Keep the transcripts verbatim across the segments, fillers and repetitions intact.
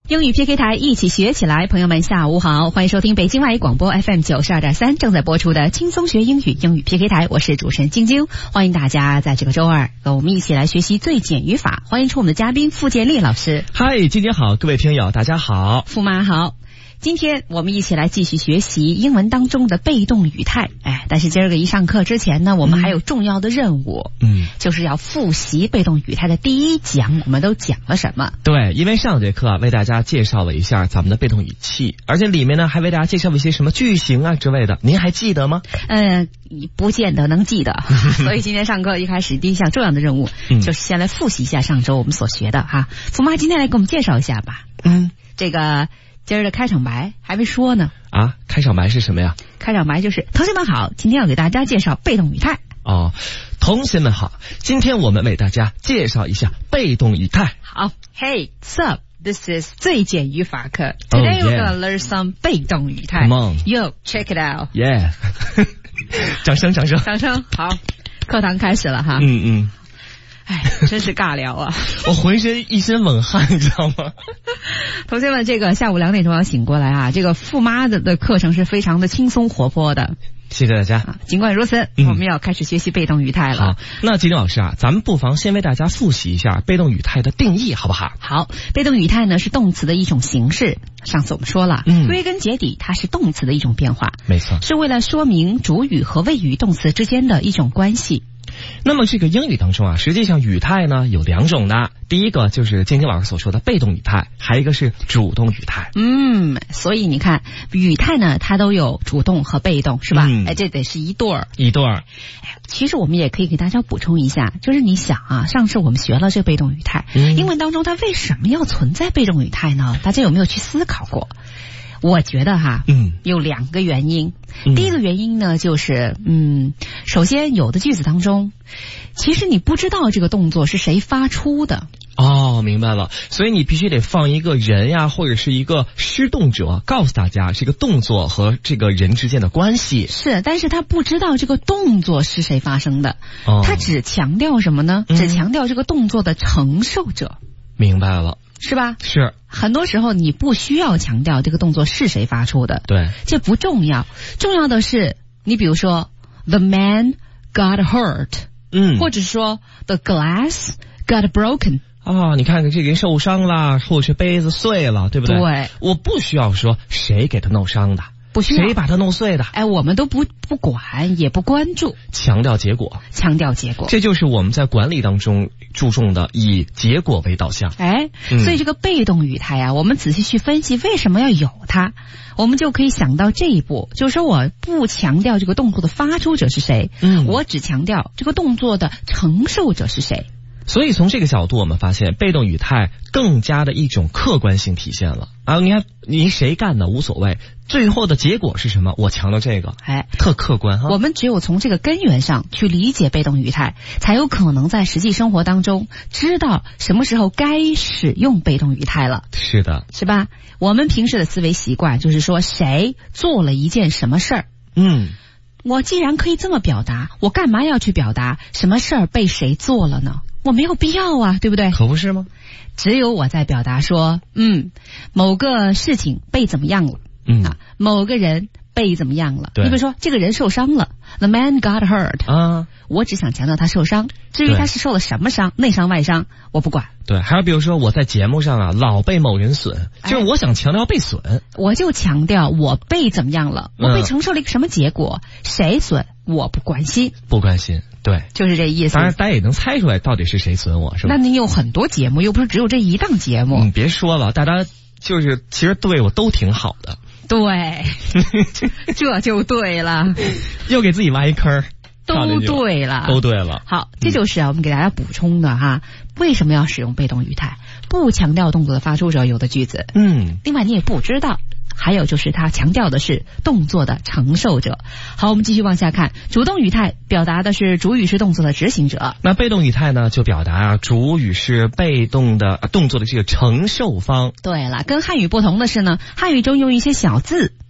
英语 P K 台一起学起来，朋友们下午好，欢迎收听北京外语广播 F M 九十二点三正在播出的轻松学英语英语 P K 台，我是主持人晶晶，欢迎大家在这个周二跟我们一起来学习最简语法，欢迎出我们的嘉宾傅建立老师。 嗨，晶晶好，各位听友大家好， 傅妈好。今天我们一起来继续学习英文当中的被动语态，哎，但是今儿个一上课之前呢，我们还有重要的任务，嗯，就是要复习被动语态的第一讲，我们都讲了什么？ 对，因为上节课啊为大家介绍了一下咱们的被动语气，而且里面呢还为大家介绍了一些什么句型啊之类的，您还记得吗？ 呃，不见得能记得，所以今天上课一开始第一项重要的任务、嗯、就是先来复习一下上周我们所学的哈。傅妈今天来给我们介绍一下吧。嗯，这个。今儿的开场白还没说呢啊！开场白是什么呀？ 开场白就是同学们好，今天要给大家介绍被动语态。 哦，同学们好，今天我们为大家介绍一下被动语态。 好 ，Hey, what's up? This is 最简语法课。Today、oh, yeah. we're gonna learn some 被动语态。 Come on, Yo, check it out. Yeah. 掌声，掌声， 掌声。好，课堂开始了哈。 嗯嗯。 哎，真是尬聊啊！ 我浑身一身冷汗，你知道吗？ 同学们，这个下午两点钟要醒过来啊！这个傅妈的的课程是非常的轻松活泼的。 谢谢大家。 啊、尽管如此、嗯，我们要开始学习被动语态了。 好，那金老师啊，咱们不妨先为大家复习一下被动语态的定义，好不好？ 好，被动语态呢是动词的一种形式。上次我们说了，嗯，归根结底，它是动词的一种变化。 没错， 是为了说明主语和谓语动词之间的一种关系。 那么这个英语当中啊，实际上语态呢有两种的，第一个就是晶晶老师所说的被动语态，还有一个是主动语态。 嗯，所以你看语态呢，它都有主动和被动，是吧？嗯、哎，这得是一对儿， 一对儿。 其实我们也可以给大家补充一下，就是你想啊，上次我们学了这个被动语态，嗯、英文当中它为什么要存在被动语态呢？大家有没有去思考过？我觉得哈，嗯，有两个原因。嗯、第一个原因呢，就是嗯，首先有的句子当中，其实你不知道这个动作是谁发出的。 哦，明白了。所以你必须得放一个人呀，或者是一个施动者，告诉大家这个动作和这个人之间的关系。 是，但是他不知道这个动作是谁发生的。哦，他只强调什么呢？嗯、只强调这个动作的承受者。 明白了。 是吧？ 是。 很多时候你不需要强调这个动作是谁发出的， 对， 这不重要。重要的是，你比如说 ，the man got hurt， 嗯，或者说 the glass got broken。 啊，你看看这个人受伤了，或者是杯子碎了，对不对？ 对， 我不需要说谁给他弄伤的。 不需要谁把它弄碎的， 哎，我们都不不管，也不关注， 强调结果， 强调结果， 这就是我们在管理当中注重的，以结果为导向。 哎，嗯、所以这个被动语态啊，我们仔细去分析为什么要有它，我们就可以想到这一步，就是说我不强调这个动作的发出者是谁，嗯，我只强调这个动作的承受者是谁。 所以从这个角度，我们发现被动语态更加的一种客观性体现了啊！你看，你谁干的无所谓，最后的结果是什么？我强调这个，哎，特客观哈。 我们只有从这个根源上去理解被动语态，才有可能在实际生活当中知道什么时候该使用被动语态了。 是的， 是吧？我们平时的思维习惯就是说，谁做了一件什么事儿，嗯，我既然可以这么表达，我干嘛要去表达什么事儿被谁做了呢？我没有必要啊，对不对？ 可不是吗？ 只有我在表达说，嗯，某个事情被怎么样了，嗯啊，某个人被怎么样了。你比如说，这个人受伤了 ，the man got hurt 啊，我只想强调他受伤，至于他是受了什么伤，内伤外伤，我不管。 对，还有比如说我在节目上啊，老被某人损，就是我想强调被损，哎、 我就强调我被怎么样了，我被承受了一个什么结果，嗯、谁损我不关心， 不关心。对， 就是这意思。 当然，大家也能猜出来到底是谁损我，是吧？ 那你有很多节目，又不是只有这一档节目。 嗯，别说了，大家就是其实对我都挺好的。 对，这就对了， 又给自己挖一坑， 都对了， 都对了。 好，这就是啊，我们给大家补充的哈。为什么要使用被动语态？不强调动作的发出者有的句子，嗯，另外你也不知道。还有就是它强调的是动作的承受者。好，我们继续往下看，主动语态表达的是主语是动作的执行者， 那被动语态呢就表达主语是被动的动作的这个承受方。 对了，跟汉语不同的是呢，汉语中用一些小字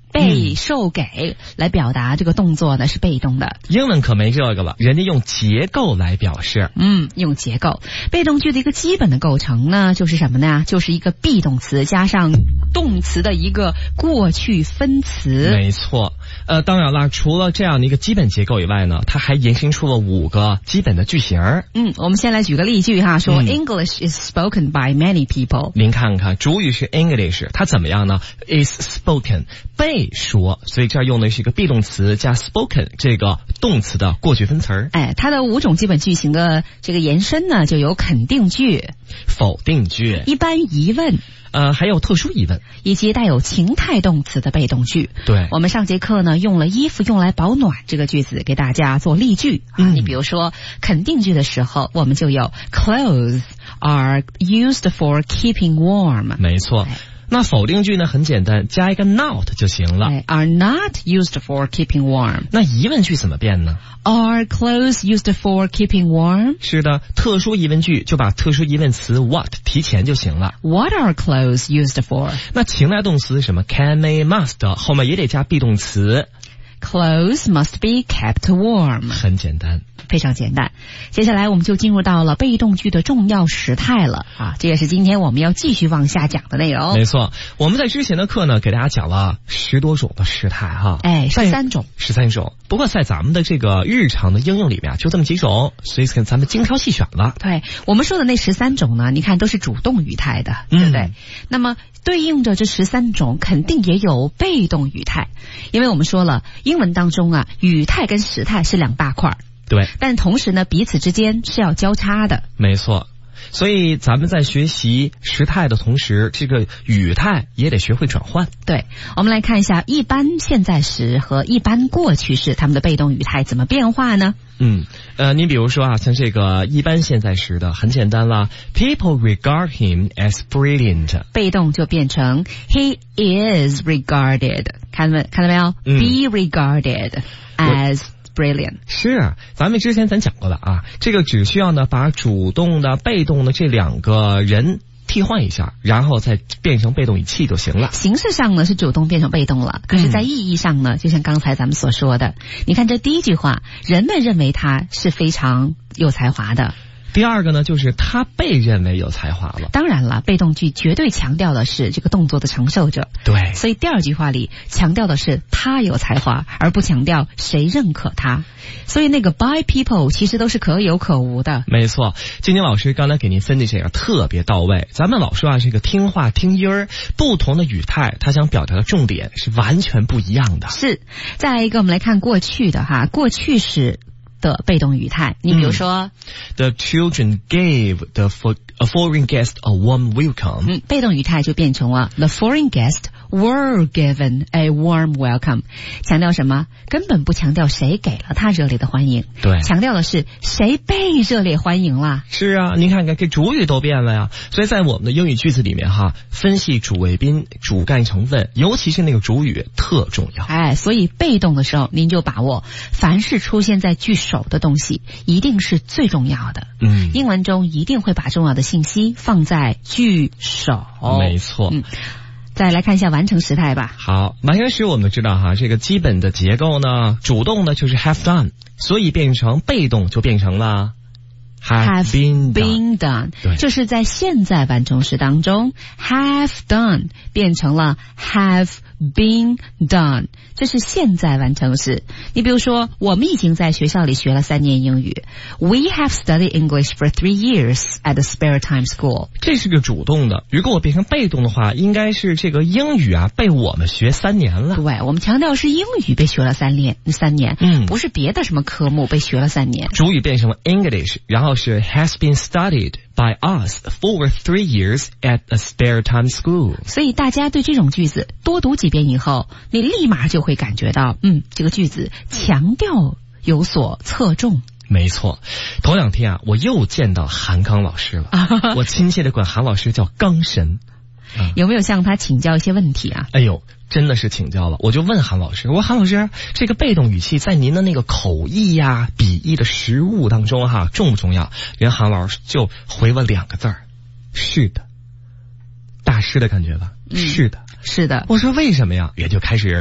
被受给来表达这个动作呢是被动的。 英文可没这个了，人家用结构来表示。 嗯，用结构。被动句的一个基本的构成呢，就是什么呢？就是一个 be 动词加上动词的一个过去分词。 没错。呃，当然了，除了这样的一个基本结构以外呢，它还延伸出了五个基本的句型。 嗯，我们先来举个例句哈，说、嗯、English is spoken by many people。 您看看，主语是 English， 它怎么样呢 ？is spoken， 被说，所以这儿用的是一个 be 动词加 spoken 这个动词的过去分词。 哎，它的五种基本句型的这个延伸呢，就有肯定句、 否定句、 一般疑问。 呃，还有特殊疑问， 以及带有情态动词的被动句。 对， 我们上节课呢用了衣服用来保暖这个句子给大家做例句。嗯、啊，你比如说肯定句的时候，我们就有 clothes are used for keeping warm。 没错。那否定句呢很简单，加一个 not 就行了。 Are not used for keeping warm。 那疑问句怎么变呢？ Are clothes used for keeping warm？ 是的，特殊疑问句就把特殊疑问词 what 提前就行了。 What are clothes used for？ 那情态动词什么 can may must 后面也得加 be 动词。 Clothes must be kept warm。 很简单。 非常简单，接下来我们就进入到了被动句的重要时态了啊！这也是今天我们要继续往下讲的内容。 没错，我们在之前的课呢，给大家讲了十多种的时态哈， 哎，十三种， 十三种。不过在咱们的这个日常的应用里面，就这么几种，所以咱们精挑细选了。 对，我们说的那十三种呢，你看都是主动语态的，对不对？嗯、那么对应着这十三种，肯定也有被动语态，因为我们说了，英文当中啊，语态跟时态是两大块。 对， 但同时呢，彼此之间是要交叉的。 没错，所以咱们在学习时态的同时，这个语态也得学会转换。 对，我们来看一下一般现在时和一般过去式它们的被动语态怎么变化呢？ 嗯，呃，你比如说啊，像这个一般现在时的很简单了 ，People regard him as brilliant， 被动就变成 He is regarded， 看到没？看到没有、嗯、？Be regarded as brilliant。 是，咱们之前咱讲过了啊，这个只需要呢把主动的被动的这两个人替换一下，然后再变成被动语气就行了。 形式上呢是主动变成被动了，可是在意义上呢、嗯、就像刚才咱们所说的，你看这第一句话，人们认为他是非常有才华的。 第二个呢，就是他被认为有才华了。 当然了，被动句绝对强调的是这个动作的承受者。 对， 所以第二句话里强调的是他有才华，而不强调谁认可他。所以那个 by people 其实都是可有可无的。 没错，晶晶老师刚才给您分析这个特别到位。咱们老说啊，这个听话听音儿，不同的语态，他想表达的重点是完全不一样的。 是，再来一个，我们来看过去的哈，过去式的被动语态，你比如说、嗯、 The children gave the for, a foreign guest a warm welcome。 嗯，被动语态就变成了 The foreign guest were given a warm welcome。 强调什么？根本不强调谁给了他热烈的欢迎， 对， 强调的是谁被热烈欢迎了。 是啊，您看看这主语都变了呀。所以在我们的英语句子里面哈，分析主谓宾、主干成分，尤其是那个主语特重要。 哎，所以被动的时候您就把握，凡是出现在句首的东西一定是最重要的。 嗯， 英文中一定会把重要的信息放在句首。 没错。 嗯，再来看一下完成时态吧。 好，完成时我们知道哈，这个基本的结构呢，主动的就是 have done， 所以变成被动就变成了 have been done, been done。 就是在现在完成时当中 have done 变成了 have been done， 这是现在完成时。你比如说，我们已经在学校里学了三年英语， We have studied English for three years at the spare time school。 这是个主动的，如果我变成被动的话，应该是这个英语啊被我们学三年了。 对，我们强调是英语被学了三年，三年， 嗯， 不是别的什么科目被学了三年。 主语变成了 English， 然后是 has been studied by us for three years at a spare time school。 所以大家对这种句子多读几遍以后，你立马就会感觉到，嗯，这个句子强调有所侧重。 没错，头两天啊，我又见到韩刚老师了，我亲切的管韩老师叫刚神。 嗯、有没有向他请教一些问题啊？ 哎呦，真的是请教了。我就问韩老师，我说韩老师，这个被动语气在您的那个口译呀、笔译的实务当中哈，重不重要？人韩老师就回我两个字儿：是的。大师的感觉吧？ 嗯、 是的， 是的。 我说为什么呀？也就开始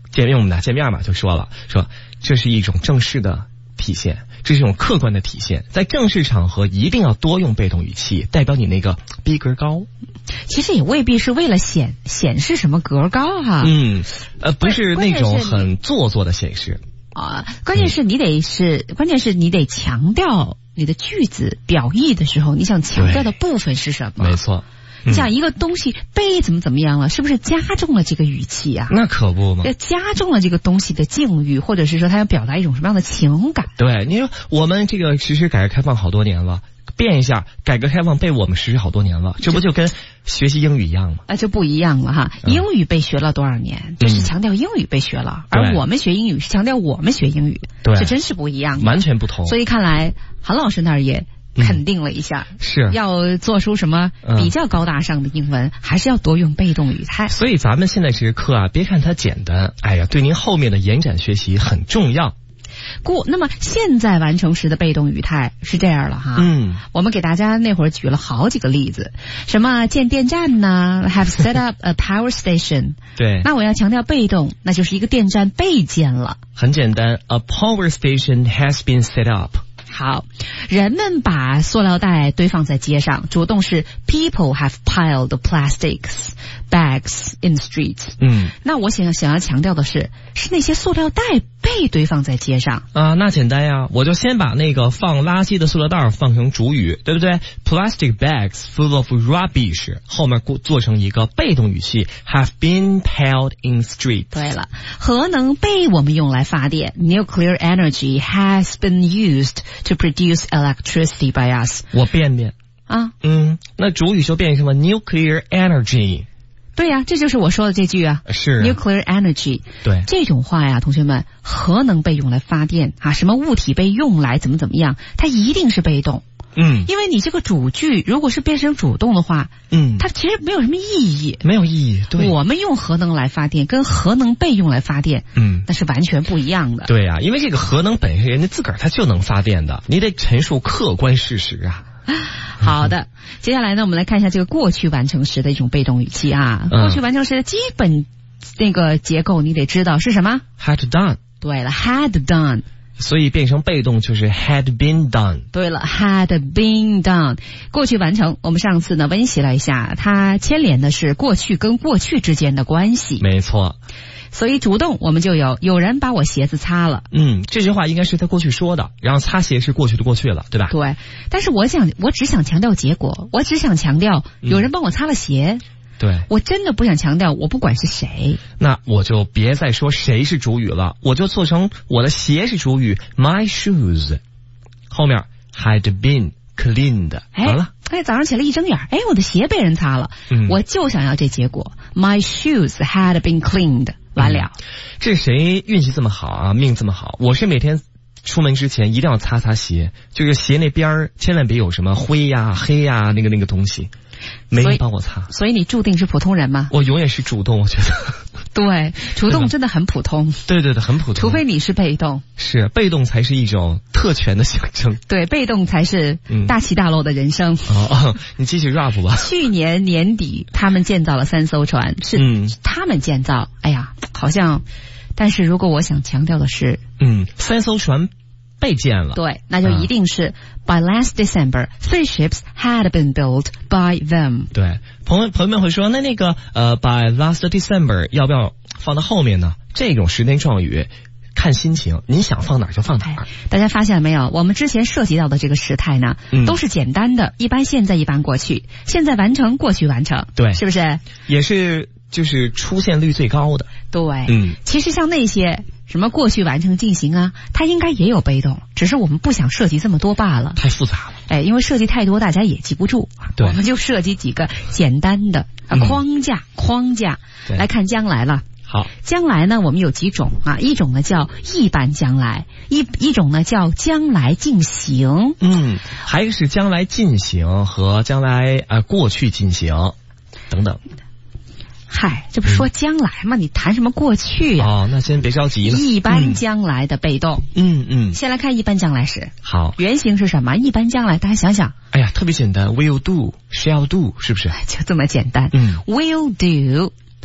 见面我们俩见面嘛，就说了说这是一种正式的体现，这是一种客观的体现，在正式场合一定要多用被动语气，代表你那个逼格高。 其实也未必是为了显显示什么格高哈。 嗯，呃，不是那种很做作的显示啊。关键是你得是，嗯、关键是你得强调你的句子表意的时候，你想强调的部分是什么？ 没错。 你讲一个东西被怎么怎么样了，是不是加重了这个语气啊？ 那可不嘛， 加重了这个东西的境遇，或者是说他要表达一种什么样的情感？ 对，你说我们这个实施改革开放好多年了，变一下，改革开放被我们实施好多年了，这不就跟学习英语一样吗？ 啊，就不一样了哈。嗯、英语被学了多少年，这是强调英语被学了，嗯、而我们学英语是强调我们学英语， 对， 这真是不一样的， 完全不同。 所以看来韩老师那儿也肯定了一下， 嗯、是要做出什么比较高大上的英文，嗯、还是要多用被动语态。 所以咱们现在这个课啊，别看它简单，哎呀，对您后面的延展学习很重要。 过，那么现在完成时的被动语态是这样了哈。 嗯， 我们给大家那会儿举了好几个例子，什么建电站呢 ，have set up a power station。 对， 那我要强调被动，那就是一个电站被建了。 很简单 ，a power station has been set up。 好，人们把塑料袋堆放在街上，主动是 people have piled plastics bags in the streets。 嗯， 那我想想要强调的是，是那些塑料袋被堆放在街上啊。那简单呀，我就先把那个放垃圾的塑料袋放成主语，对不对 ？Plastic bags full of rubbish， 后面做成一个被动语气 ，have been piled in street。 对了，核能被我们用来发电 ，nuclear energy has been used to produce electricity by us。 我变变啊， 嗯，那主语就变成什么 nuclear energy。 对呀、啊，这就是我说的这句啊， 是 nuclear energy。 对， 这种话呀，同学们，核能被用来发电啊，什么物体被用来怎么怎么样，它一定是被动。 嗯， 因为你这个主句如果是变成主动的话， 嗯， 它其实没有什么意义， 没有意义。对， 我们用核能来发电，跟核能被用来发电， 嗯， 那是完全不一样的。 对啊，因为这个核能本身人家自个儿它就能发电的，你得陈述客观事实啊。 好的，接下来呢，我们来看一下这个过去完成时的一种被动语气啊。 嗯、 过去完成时的基本那个结构你得知道是什么 ？had done。 对了 ，had done。 所以变成被动就是 had been done。 对了 ，had been done。过去完成，我们上次呢温习了一下，它牵连的是过去跟过去之间的关系。 没错。 所以主动我们就有有人把我鞋子擦了。 嗯，这句话应该是他过去说的，然后擦鞋是过去的过去了，对吧？ 对。但是我想，我只想强调结果，我只想强调有人帮我擦了鞋。嗯、 对， 我真的不想强调我不管是谁。 那我就别再说谁是主语了，我就做成我的鞋是主语 ，my shoes， 后面 had been cleaned。完了。 哎，早上起来一睁眼，哎，我的鞋被人擦了。嗯，我就想要这结果 ，my shoes had been cleaned。完了。 嗯、这谁运气这么好啊，命这么好？我是每天出门之前一定要擦擦鞋，就是鞋那边儿千万别有什么灰呀、黑呀那个那个东西。没人帮我擦， 所以你注定是普通人吗？ 我永远是主动，我觉得。 对，主动真的很普通。 对对对，很普通。 除非你是被动。 是，被动才是一种特权的象征。 对，被动才是大起大落的人生。 嗯、哦，你继续 rap 吧。 去年年底，他们建造了三艘船，是、嗯、他们建造。哎呀，好像，但是如果我想强调的是， 嗯，三艘船被建了。 对，那就一定是、嗯、by last December, three ships had been built by them。 对，朋友朋友们会说，那那个呃 by last December 要不要放到后面呢？这种时间状语看心情，您想放哪儿就放哪儿。 大家发现了没有？我们之前涉及到的这个时态呢，嗯、都是简单的，一般现在，一般过去，现在完成，过去完成， 对， 是不是？ 也是。就是出现率最高的。 对， 嗯， 其实像那些什么过去完成进行啊，它应该也有被动，只是我们不想涉及这么多罢了。 太复杂了。 哎，因为涉及太多，大家也记不住。 对， 我们就设计几个简单的啊框架，嗯、框架来看将来了。 好， 将来呢，我们有几种啊？一种呢叫一般将来，一一种呢叫将来进行。 嗯，还是将来进行和将来呃过去进行等等。 嗨，这不说将来吗？嗯、你谈什么过去呀、啊？ 哦，那先别着急了。 一般将来的被动。 嗯嗯。 先来看一般将来时。 好。 原型是什么？一般将来，大家想想。 哎呀，特别简单 ，will do，shall do， 是不是？ 就这么简单。 嗯 ，will do。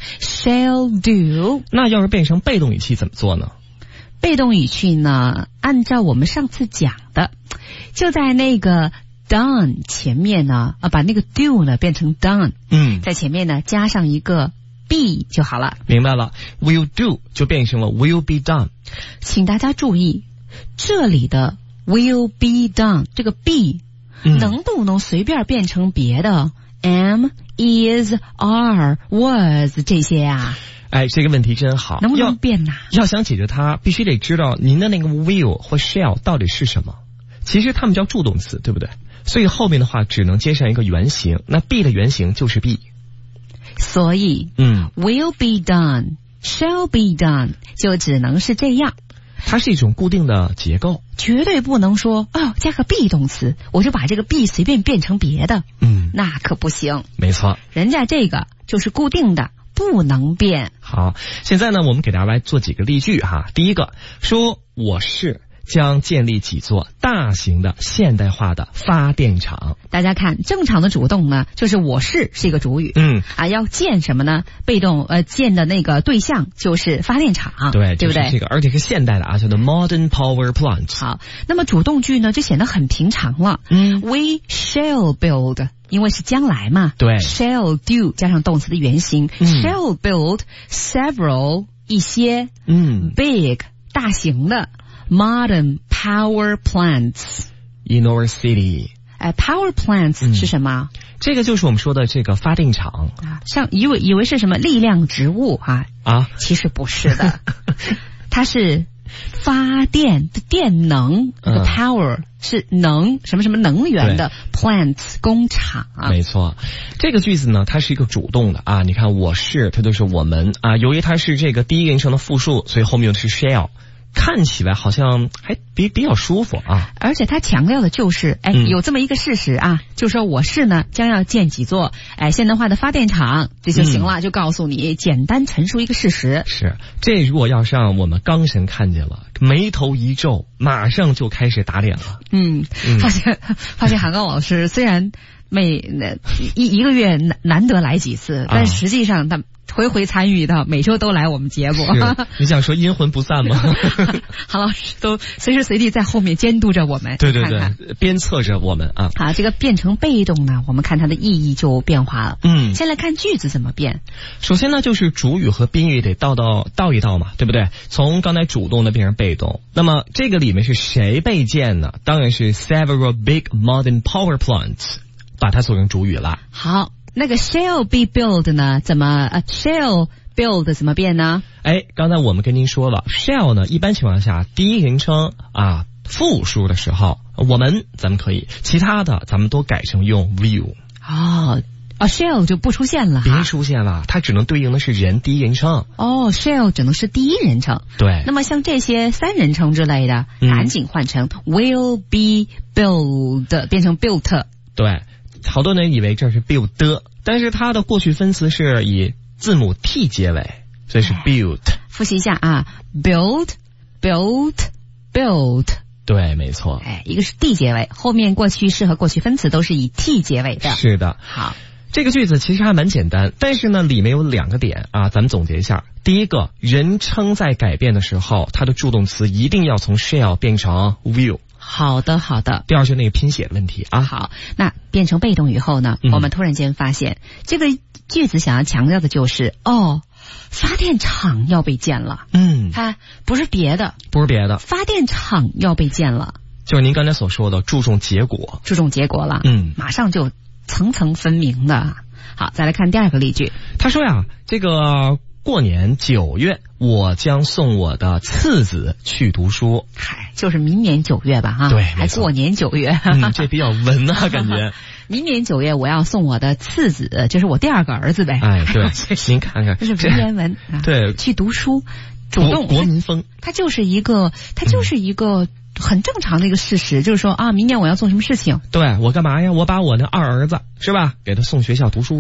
shall do。 那要是变成被动语气怎么做呢？ 被动语气呢，按照我们上次讲的，就在那个 done 前面呢，啊，把那个 do 呢变成 done， 嗯， 在前面呢加上一个 be 就好了。 明白了 ，will do 就变成了 will be done。 请大家注意，这里的 will be done 这个 be、嗯、能不能随便变成别的 am is are was 这些啊？ 哎，这个问题真好， 能不能变呢？ 要想解决它，必须得知道您的那个 will 或 shall 到底是什么。其实它们叫助动词，对不对？所以后面的话只能接上一个原形，那 be 的原形就是 be。 所以， 嗯 ，will be done, shall be done 就只能是这样。 它是一种固定的结构， 绝对不能说哦，加个 be 动词，我就把这个 be 随便变成别的。 嗯， 那可不行。 没错， 人家这个就是固定的。不能变。 好，现在呢，我们给大家来做几个例句哈。第一个说，我市将建立几座大型的现代化的发电厂。 大家看，正常的主动呢，就是我市是一个主语， 嗯啊，要建什么呢？被动呃建的那个对象就是发电厂， 对， 对不对？ 这个而且是现代的啊，叫做 modern power plant。 好，那么主动句呢，就显得很平常了。 嗯 ，We shall build。因为是将来嘛， 对 ，shall do 加上动词的原形、 嗯、 ，shall build several 一些， 嗯 ，big 大型的 modern power plants in our city。 哎 ，power plants 是什么、 嗯？这个就是我们说的这个发电厂啊，像以为以为是什么力量植物啊啊， 其实不是的，它是。发电的电能，这个 power、嗯、是能什么什么能源的 plants 工厂啊， 没错。这个句子呢，它是一个主动的啊。你看，我是它就是我们啊。由于它是这个第一人称的复数，所以后面用的是 shall， 看起来好像还比比较舒服啊。 而且它强调的就是，哎， 嗯、 有这么一个事实啊，就说我市呢将要建几座哎现代化的发电厂，这就行了，嗯、就告诉你简单陈述一个事实。 是，这如果要是让我们纲神看见了，眉头一皱，马上就开始打脸了。 嗯，嗯发现发现韩刚老师虽然每一一个月难难得来几次，但实际上他回回参与的，每周都来我们节目。 你想说阴魂不散吗？ 韩老师都随时随地在后面监督着我们， 对对对， 看看鞭策着我们啊。 好，这个变成被动呢，我们看它的意义就变化了。 嗯， 先来看句子怎么变。 首先呢，就是主语和宾语得倒倒倒一倒嘛，对不对？从刚才主动的变成被动。那么这个里面是谁被建呢？当然是 several big modern power plants， 把它做成主语了。 好。那个 shall be built 呢？怎么呃 shall build 怎么变呢？ 哎，刚才我们跟您说了 ，shall 呢，一般情况下第一人称啊复数的时候，我们咱们可以，其他的咱们都改成用 will。 哦哦 ，shall 就不出现了， 别出现了，它只能对应的是人第一人称。 哦 ，shall 只能是第一人称。 对。 那么像这些三人称之类的， 嗯、 赶紧换成 will be built， 变成 built。 对。好多人以为这是 build 的，但是它的过去分词是以字母 t 结尾，所以是 built。 复习一下啊 ，build built built。 对，没错。 哎，一个是 d 结尾，后面过去式和过去分词都是以 t 结尾的。 是的。 好， 这个句子其实还蛮简单，但是呢，里面有两个点啊，咱们总结一下。第一个，人称在改变的时候，它的助动词一定要从 shall 变成 will。 好的，好的。 第二就是那个拼写的问题啊。 好，那变成被动以后呢，嗯、我们突然间发现这个句子想要强调的就是哦，发电厂要被建了。 嗯， 它不是别的， 不是别的， 发电厂要被建了， 就是您刚才所说的注重结果， 注重结果了。 嗯， 马上就层层分明的。好，再来看第二个例句。 他说呀，这个过年九月，我将送我的次子去读书。 嗨，就是明年九月吧，哈， 对， 还过年九月， 嗯，这比较文啊，感觉。 明年九月我要送我的次子，就是我第二个儿子呗。 哎，对，您看看， 这是文言文啊。 对， 去读书，主动国民风， 它就是一个，它就是一个。很正常的一个事实，就是说啊，明年我要做什么事情？ 对，我干嘛呀？我把我那二儿子是吧，给他送学校读书去。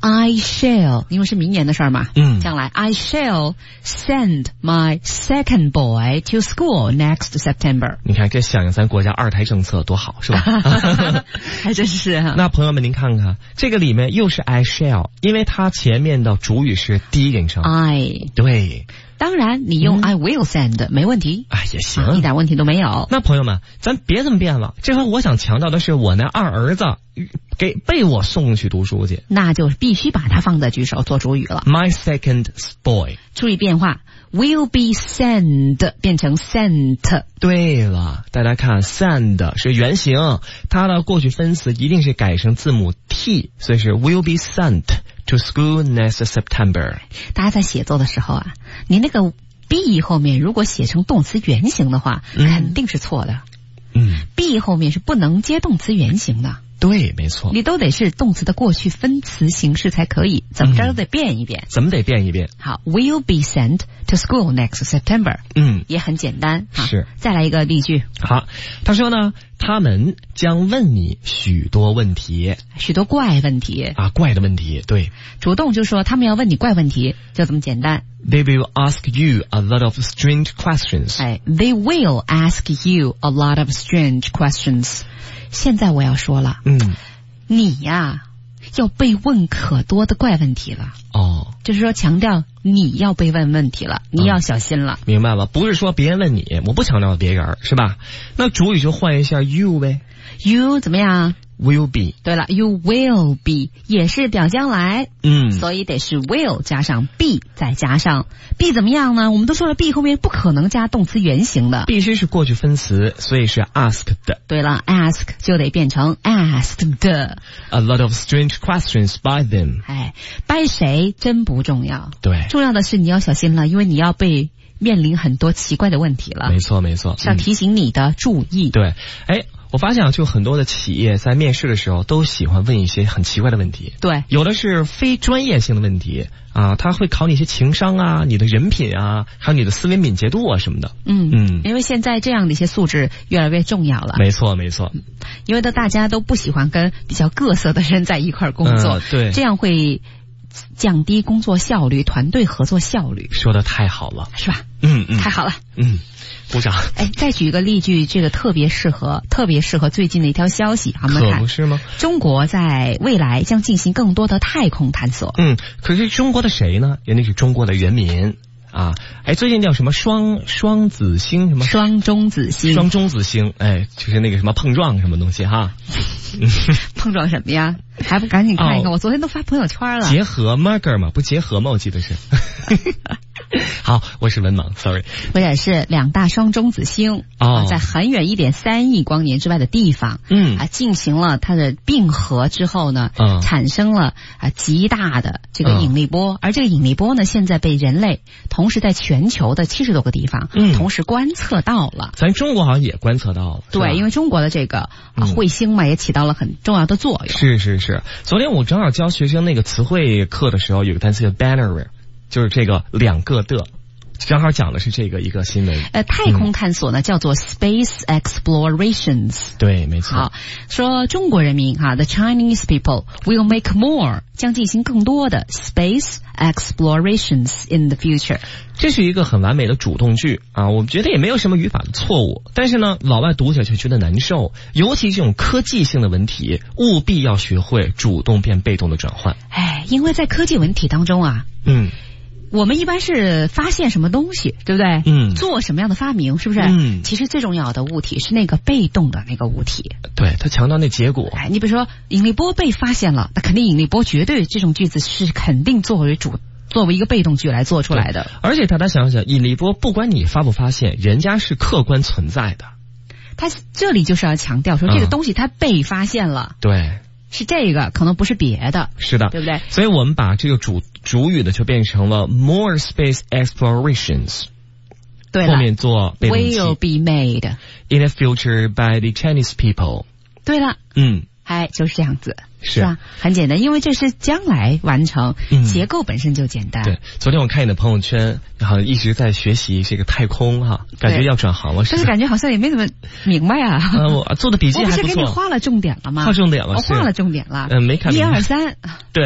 I shall， 因为是明年的事儿嘛， 嗯， 将来 I shall send my second boy to school next September。 你看，这响应咱国家二胎政策多好，是吧？ 还真是啊。 那朋友们，您看看，这个里面又是 I shall， 因为它前面的主语是第一人称 I。 对。 当然，你用 I will send、嗯、没问题， 哎也行、 啊，一点问题都没有。 那朋友们，咱别这么变了，这回我想强调的是，我那二儿子给被我送去读书去， 那就必须把它放在句首做主语了。 My second boy， 注意变化 ，will be sent 变成 sent。 对了，大家看 send 是原形，它的过去分词一定是改成字母 t， 所以是 will be sent。To school next September。 大家在写作的时候啊，你那个 be 后面如果写成动词原形的话， 嗯、 肯定是错的。 嗯 ，be 后面是不能接动词原形的。 对，没错， 你都得是动词的过去分词形式才可以，怎么着都得变一变。 怎么得变一变？ 好 ，will be sent to school next September。 嗯， 也很简单。 是， 再来一个例句。 好，他说呢，他们将问你许多问题， 许多怪问题啊，怪的问题。对， 主动就说他们要问你怪问题，就这么简单。 They will ask you a lot of strange questions。 哎 ，They will ask you a lot of strange questions。现在我要说了， 嗯， 你呀要被问可多的怪问题了。 哦， 就是说强调你要被问问题了，你要小心了。 嗯、明白了，不是说别人问你，我不强调别人，是吧？那主语就换一下 you 呗。 You 怎么样 ？Will be。 对了 ，You will be 也是表将来， 嗯， 所以得是 will 加上 be 再加上 be 怎么样呢？我们都说了 be 后面不可能加动词原形的， 必须是过去分词，所以是 asked。 对了 ，ask 就得变成 asked。 A lot of strange questions by them。 哎 ，by 谁真不重要， 对， 重要的是你要小心了，因为你要被面临很多奇怪的问题了。 没错，没错， 是要提醒你的注意。 嗯、对，哎。我发现啊，就很多的企业在面试的时候都喜欢问一些很奇怪的问题。 对， 有的是非专业性的问题啊，他会考你一些情商啊、你的人品啊，还有你的思维敏捷度啊什么的。 嗯嗯，因为现在这样的一些素质越来越重要了。 没错没错， 因为的大家都不喜欢跟比较各色的人在一块工作， 嗯、对， 这样会降低工作效率、团队合作效率。 说的太好了， 是吧？ 嗯嗯， 太好了， 嗯。鼓掌！ 哎，再举一个例句，这个特别适合，特别适合最近的一条消息。我们看， 可不是吗？ 中国在未来将进行更多的太空探索。 嗯，可是中国的谁呢？人家是中国的人民啊！哎，最近叫什么双双子星什么？ 双中子星。 双中子星，哎，就是那个什么碰撞什么东西哈？ 碰撞什么呀？还不赶紧看一看！哦、我昨天都发朋友圈了。 结合 marker 嘛，不结合吗？我记得是。好，我是文盲 ，sorry。 或者是两大双中子星哦、 啊，在很远一点三亿光年之外的地方， 嗯啊，进行了它的并合之后呢， 嗯， 产生了啊极大的这个引力波，嗯、而这个引力波呢，现在被人类同时在全球的七十多个地方， 嗯， 同时观测到了。 咱中国好像也观测到了， 对，因为中国的这个啊彗星嘛，也起到了很重要的作用。 是是是，昨天我正好教学生那个词汇课的时候，有个单词叫 binary， 就是这个两个的。正好讲的是这个一个新闻。 呃，太空探索呢、嗯、叫做 space explorations。 对，没错。 好，说中国人民哈 ，the Chinese people will make more， 将进行更多的 space explorations in the future。 这是一个很完美的主动句啊，我觉得也没有什么语法的错误，但是呢，老外读起来却觉得难受。尤其这种科技性的文体，务必要学会主动变被动的转换。 哎，因为在科技文体当中啊， 嗯。 我们一般是发现什么东西，对不对？ 嗯， 做什么样的发明，是不是？ 嗯， 其实最重要的物体是那个被动的那个物体。 对，他强调那结果。 哎，你比如说引力波被发现了，那肯定引力波绝对这种句子是肯定作为主作为一个被动句来做出来的。 而且大家想想，引力波不管你发不发现，人家是客观存在的。 他这里就是要强调说，这个东西它被发现了。 嗯、对。 是这个，可能不是别的。 是的， 对不对？ 所以我们把这个主主语的就变成了 more space explorations。 对了， 后面做被动句 will be made in the future by the Chinese people。 对了， 嗯， 哎，就是这样子， 是吧？很简单，因为这是将来完成， 嗯、 结构本身就简单。 对，昨天我看你的朋友圈，好像一直在学习这个太空哈，感觉要转行了， 但是感觉好像也没怎么明白啊。 呃，我做的笔记还不错。 我不是给你画了重点了吗？ 画重点了， 我画了重点了。 嗯，没看明白。 一二三。 对。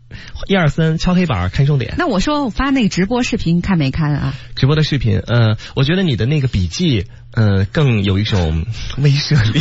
一二三，敲黑板，看重点。 那我说我发那个直播视频看没看啊？ 直播的视频，呃，我觉得你的那个笔记，呃，更有一种威慑力。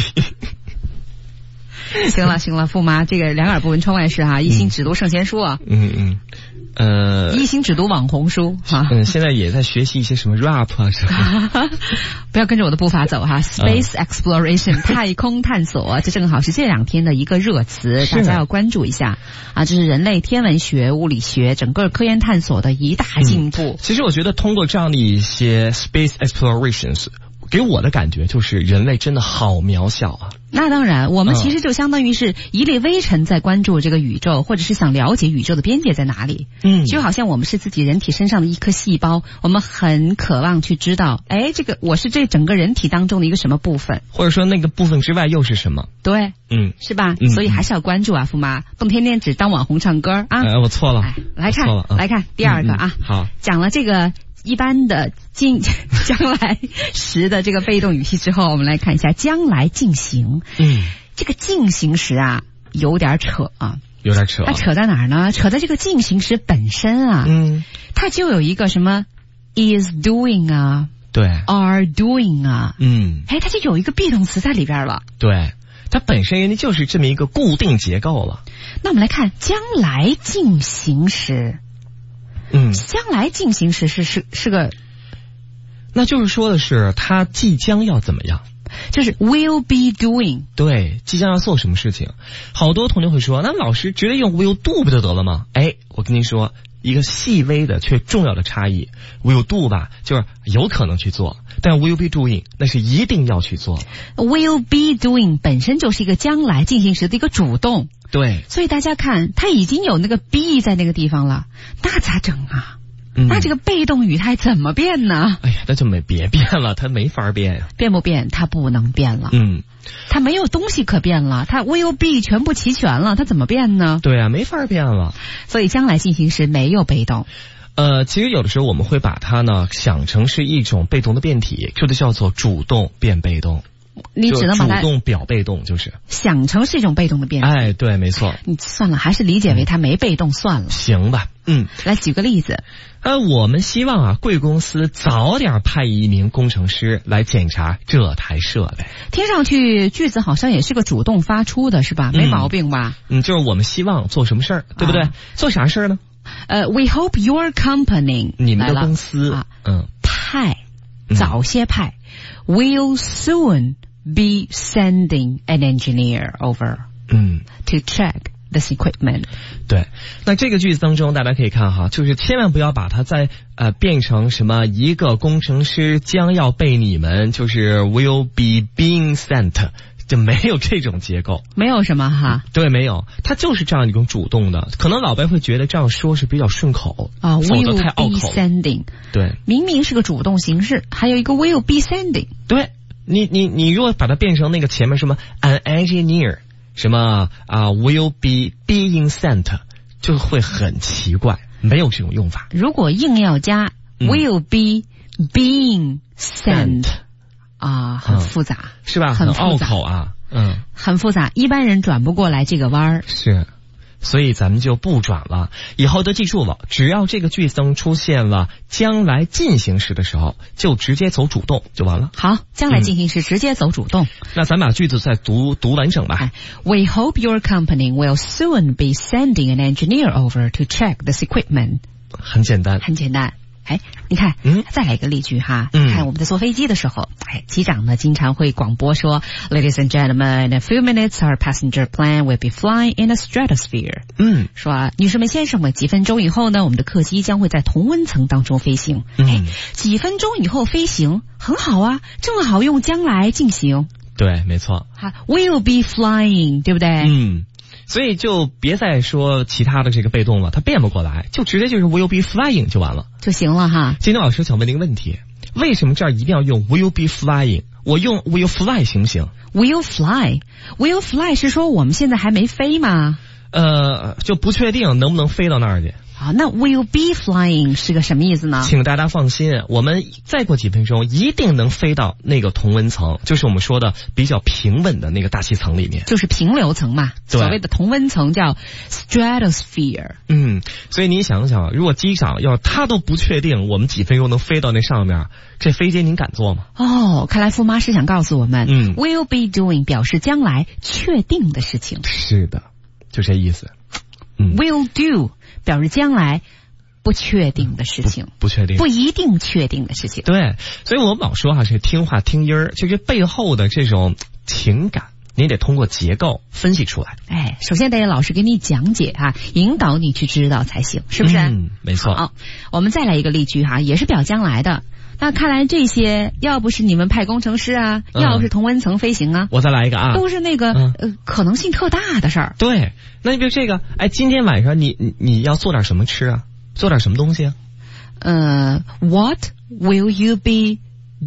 行了行了，驸马，这个两耳不闻窗外事啊，一心只读圣贤书啊。 嗯嗯。呃， 一心只读网红书哈。 嗯，现在也在学习一些什么 rap 啊什么。 不要跟着我的步伐走哈。Space exploration、嗯、太空探索，这正好是这两天的一个热词，大家要关注一下啊！这是人类天文学、物理学整个科研探索的一大进步。 嗯、其实我觉得通过这样的一些 space explorations， 给我的感觉就是人类真的好渺小啊。 那当然，我们其实就相当于是一粒微尘在关注这个宇宙，或者是想了解宇宙的边界在哪里。嗯，就好像我们是自己人体身上的一颗细胞，我们很渴望去知道，哎，这个我是这整个人体当中的一个什么部分， 或者说那个部分之外又是什么？ 对， 嗯， 是吧？嗯、所以还是要关注啊，驸马，不能天天只当网红唱歌啊。 哎，我错了， 哎、来看， 了来看第二个啊。 嗯嗯、好， 讲了这个。一般的进将来时的这个被动语气之后，我们来看一下将来进行。 嗯， 这个进行时啊，有点扯啊， 有点扯。 它扯在哪儿呢？扯在这个进行时本身啊， 嗯， 它就有一个什么 is doing 啊， 对 ，are doing 啊， 嗯， 哎，它就有一个 be 动词在里边了。 对，它本身人家就是这么一个固定结构了。 那我们来看将来进行时。 嗯， 将来进行时是是是个， 那就是说的是他即将要怎么样， 就是 will be doing， 对，即将要做什么事情。好多同学会说，那老师直接用 will do 不就得了吗？哎，我跟您说一个细微的却重要的差异， will do 吧，就是有可能去做，但 will be doing 那是一定要去做。 will be doing 本身就是一个将来进行时的一个主动。 对， 所以大家看，它已经有那个 be 在那个地方了，那咋整啊？嗯、那这个被动语态怎么变呢？ 哎呀，那就没别变了，它没法变呀。 变不变？它不能变了。 嗯， 它没有东西可变了，它 will be 全部齐全了，它怎么变呢？ 对啊，没法变了。 所以将来进行时没有被动。 呃，其实有的时候我们会把它呢想成是一种被动的变体，这就叫做主动变被动。 你只能把它主动表被动，就是想成是一种被动的变体。 哎，对，没错。 你算了，还是理解为它没被动算了。 行吧，嗯， 来举个例子。 呃，我们希望啊，贵公司早点派一名工程师来检查这台设备。 听上去句子好像也是个主动发出的，是吧？没毛病吧？ 嗯，就是我们希望做什么事儿，对不对？啊、做啥事儿呢？ 呃 ，We hope your company， 你们的公司，啊、嗯， 派早些派、嗯、，will soon。Be sending an engineer over 嗯 to check this equipment。 对，那这个句子当中大家可以看哈，就是千万不要把它再呃变成什么一个工程师将要被你们就是 will be being sent， 就没有这种结构， 没有什么哈。 对，没有，它就是这样一种主动的，可能老辈会觉得这样说是比较顺口啊， 否则太拗口。 will be sending， 对， 明明是个主动形式，还有一个 will be sending， 对。你你你如果把它变成那个前面什么 an engineer 什么啊、uh, will be being sent 就会很奇怪，没有这种用法。 如果硬要加、嗯、will be being sent 啊、呃，很复杂、嗯、 是吧？很拗口啊，嗯， 很复杂，一般人转不过来这个弯儿。 是。所以咱们就不转了，以后都记住了，只要这个句子中出现了将来进行时的时候，就直接走主动就完了。 好，将来进行时直接走主动。 嗯、那咱把句子再读读完整吧。 We hope your company will soon be sending an engineer over to check this equipment。 很简单， 很简单。哎，你看， 嗯， 再来一个例句哈。 嗯， 看我们在坐飞机的时候，哎，机长呢经常会广播说 ，Ladies and gentlemen, in a few minutes, our passenger plane will be flying in a stratosphere。 嗯， 说女士们、先生们，几分钟以后呢，我们的客机将会在同温层当中飞行。 嗯， 哎，几分钟以后飞行很好啊，正好用将来进行。 对，没错。 哈 ，will be flying， 对不对？ 嗯。所以就别再说其他的这个被动了，它变不过来，就直接就是 will be flying 就完了就行了哈。 今天老师想问您个问题，为什么这儿一定要用 will be flying？ 我用 will fly 行不行？ will fly will fly 是说我们现在还没飞吗？ 呃，就不确定能不能飞到那儿去。 啊，那 will be flying 是个什么意思呢？ 请大家放心，我们再过几分钟一定能飞到那个同温层，就是我们说的比较平稳的那个大气层里面， 就是平流层嘛。所谓的同温层叫 stratosphere。 嗯，所以你想想，如果机长要他都不确定我们几分钟能飞到那上面，这飞机您敢坐吗？ 哦，看来富妈是想告诉我们， 嗯 will be doing 表示将来确定的事情。 是的，就这意思。 嗯 will do 表示将来不确定的事情， 不, 不确定， 不一定确定的事情。 对，所以我们老说哈，是听话听音儿，这个背后的这种情感，你得通过结构分析出来。 哎，首先得老师给你讲解哈、啊，引导你去知道才行，是不是？ 嗯，没错。 好，我们再来一个例句哈、啊，也是表将来的。那看来这些要不是你们派工程师啊，嗯、要不是同温层飞行啊， 我再来一个啊， 都是那个、嗯、呃可能性特大的事儿。 对，那你比如这个，哎，今天晚上你你你要做点什么吃啊？做点什么东西啊？ 呃 ，What will you be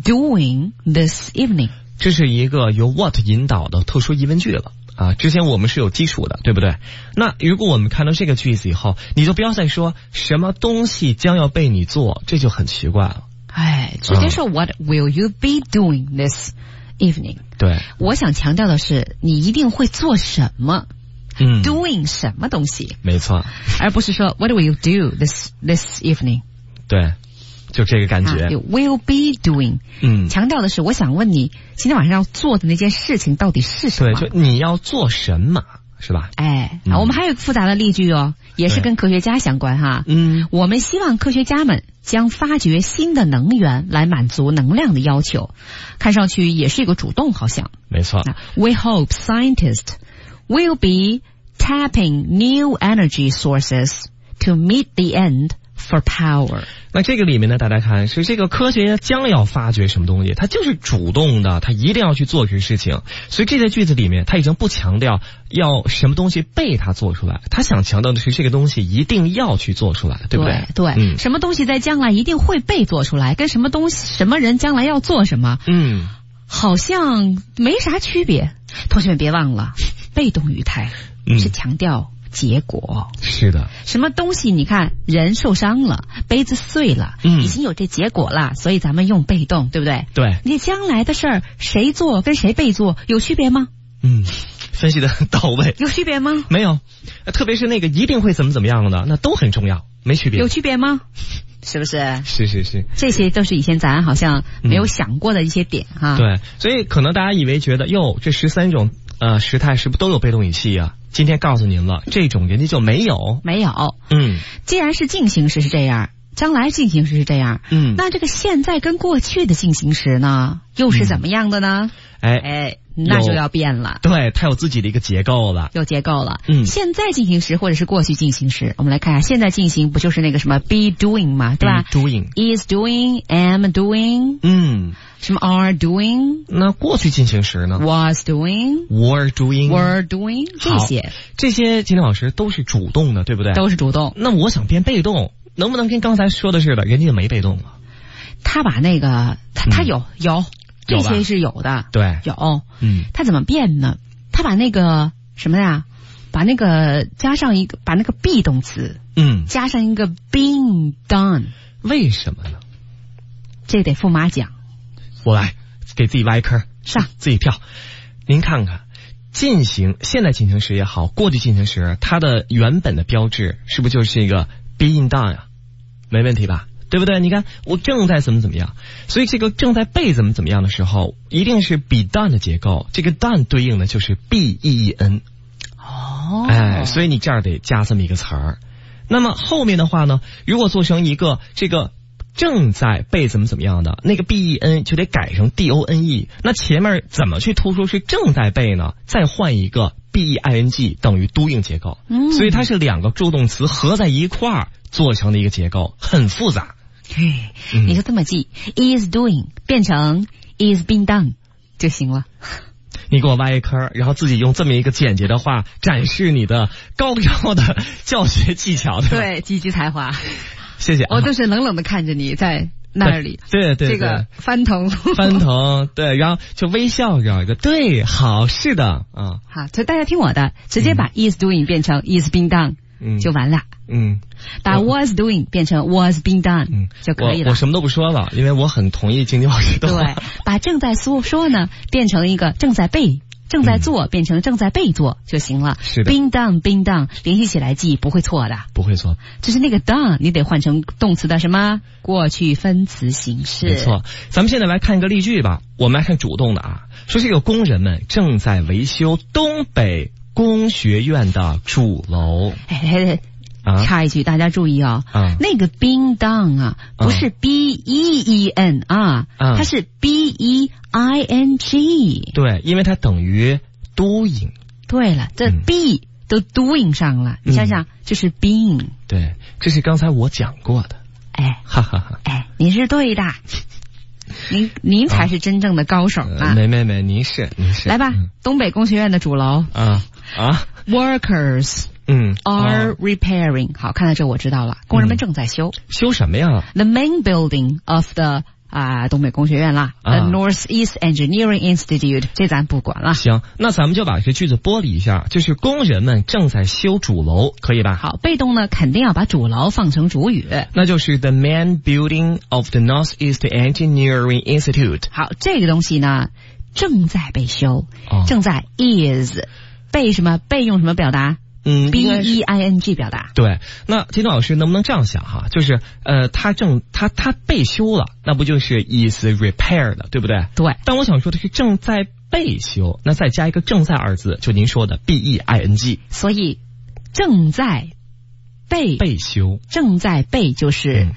doing this evening？ 这是一个由 what 引导的特殊疑问句了啊。之前我们是有基础的，对不对？那如果我们看到这个句子以后，你就不要再说什么东西将要被你做，这就很奇怪了。 哎，直接说 What will you be doing this evening？ 对， 我想强调的是，你一定会做什么， 嗯 ，doing 什么东西， 没错， 而不是说 What will you do this this evening？ 对，就这个感觉。 啊、will be doing， 嗯， 强调的是，我想问你，今天晚上要做的那件事情到底是什么？ 对，就你要做什么，是吧？ 哎， 嗯、 啊，我们还有一个复杂的例句哦，也是跟科学家相关哈。 嗯， 我们希望科学家们将发掘新的能源来满足能量的要求，看上去也是一个主动，好像。 没错。 We hope scientists will be tapping new energy sources to meet the end for power。 那这个里面呢，大家看是这个科学家将要发掘什么东西，他就是主动的，他一定要去做这个事情。所以这在句子里面，他已经不强调要什么东西被他做出来，他想强调的是这个东西一定要去做出来，对不对？ 对，对嗯、什么东西在将来一定会被做出来，跟什么东西、什么人将来要做什么， 嗯， 好像没啥区别。同学们别忘了，被动语态是强调结果。 是的， 什么东西？你看，人受伤了，杯子碎了，嗯，已经有这结果了，所以咱们用被动，对不对？ 对。 你将来的事儿，谁做跟谁被做有区别吗？ 嗯，分析的很到位。 有区别吗？ 没有，特别是那个一定会怎么怎么样的，那都很重要，没区别。 有区别吗？是不是？ 是是是， 这些都是以前咱好像没有想过的一些点哈、 嗯。对，所以可能大家以为觉得，哟，这十三种呃时态是不是都有被动语气啊？今天告诉您了，这种人家就没有， 没有。 嗯， 既然是进行时是这样，将来进行时是这样， 嗯， 那这个现在跟过去的进行时呢，又是怎么样的呢？ 哎、 嗯、哎，那就要变了。 对，它有自己的一个结构了， 有结构了。 嗯， 现在进行时或者是过去进行时，我们来看看现在进行不就是那个什么 be doing 嘛，对吧 ？be doing is doing am doing， 嗯， 什么 are doing， 那过去进行时呢 was doing were doing were doing 这些这些金天老师都是主动的，对不对？ 都是主动。 那我想变被动，能不能跟刚才说的似的，人家没被动啊？ 他把那个他他有、嗯、有。这些是有的， 对， 有， 嗯， 他怎么变呢？他把那个什么呀，把那个加上一个，把那个 be 动词， 嗯， 加上一个 being done， 为什么呢？ 这得驸马讲， 我来给自己挖一坑， 上自己跳。您看看，进行现在进行时也好，过去进行时，它的原本的标志是不是就是一个 being done 啊？没问题吧？对不对？你看我正在怎么怎么样，所以这个正在被怎么怎么样的时候，一定是 be done 的结构，这个 done 对应的就是 be。 哦， 哎，所以你这儿得加这么一个词儿。那么后面的话呢，如果做成一个这个正在被怎么怎么样的，那个 be 就得改成 done。那前面怎么去突出是正在被呢？再换一个 be-ing 等于 doing 结构， 嗯， 所以它是两个助动词合在一块儿做成的一个结构，很复杂。 嘿，你就这么记、嗯、is doing 变成 is being done 就行了。 你给我挖一坑，然后自己用这么一个简洁的话展示你的高超的教学技巧，对吧？ 对，积极才华。 谢谢、啊。 我就是冷冷的看着你在那里， 对 对, 对， 这个翻腾翻腾，对，然后就微笑着一个，对，好，是的，啊， 好，所以大家听我的，直接把 is doing 变成 is being done。 嗯，就完了。 嗯， 把 was doing 变成 was being done，嗯，就可以了。 我我什么都不说了，因为我很同意金晶老师的话。 对，把正在说说呢变成一个正在被。正在做变成正在被做就行了。 是的 ，being done being done 联系起来记不会错的， 不会错。 就是那个 done 你得换成动词的什么过去分词形式。 没错，咱们现在来看一个例句吧。我们来看主动的啊，说这个工人们正在维修东北工学院的主楼。 哎。啊、插一句，大家注意哦，啊、那个 being done 啊，不是 b e e n 啊，啊它是 b e i n g。 对，因为它等于 doing。 对了，这 be、嗯、都 doing 上了，你想想，就是 being。 对，这是刚才我讲过的。 哎， 哈哈哈！ 哎，您是对的，您您才是真正的高手啊！ 呃、没没没，您是您是。 来吧，嗯、东北工学院的主楼啊啊 ，workers。嗯 ，are repairing。好，看到这我知道了，工人们正在修。 嗯、修什么呀 ？The main building of the 啊、呃、东北工学院啦、啊、，the Northeast Engineering Institute， 这咱不管了。 行，那咱们就把这句子剥离一下，就是工人们正在修主楼，可以吧？ 好，被动呢肯定要把主楼放成主语， 那就是 the main building of the Northeast Engineering Institute。 好，这个东西呢正在被修， 哦、 正在 is 被什么被用什么表达？ 嗯 ，b e i n g 表达。 对，那金东老师能不能这样想哈？就是呃，他正他他被修了，那不就是 is repaired， 对不对？ 对。 但我想说的是正在被修，那再加一个正在二字，就您说的 b e i n g。 所以正在被被修， 正在被就是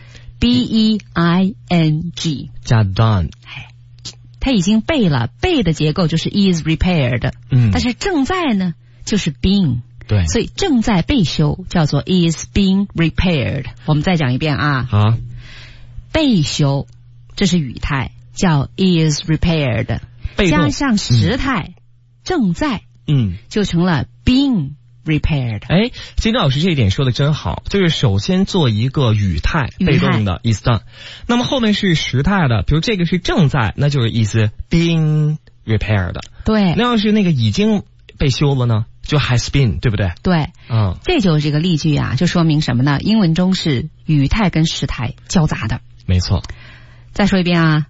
b e i n g 加 done。 哎，他已经被了，被的结构就是 is repaired。嗯，但是正在呢就是 being。 对， 所以正在被修叫做 is being repaired。我们再讲一遍啊， 好， 被修这是语态，叫 is repaired， 加上时态、嗯、正在，嗯，就成了 being repaired。 哎，金老师这一点说的真好，就是首先做一个语态，被动的 is done， 那么后面是时态的，比如这个是正在，那就是 is being repaired。 对， 那要是那个已经被修了呢？就 has been， 对不对？ 对， 嗯， 这就是这个例句啊，就说明什么呢？英文中是语态跟时态交杂的。 没错。 再说一遍啊